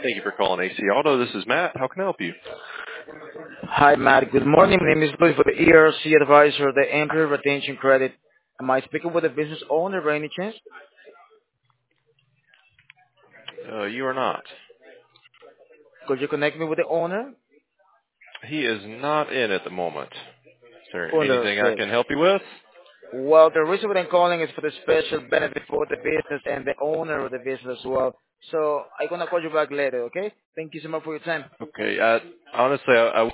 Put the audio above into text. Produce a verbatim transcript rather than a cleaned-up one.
Thank you for calling A C Auto. This is Matt. How can I help you? Hi, Matt. Good morning. My name is Louis for the E R C advisor, the Employee Retention Credit. Am I speaking with the business owner by any chance? Uh, you are not. Could you connect me with the owner? He is not in at the moment. Is there anything I Understood. can help you with? Well, the reason why I'm calling is for the special benefit for the business and the owner of the business as well. So I'm going to call you back later, okay? Thank you so much for your time. Okay. I, honestly, I, I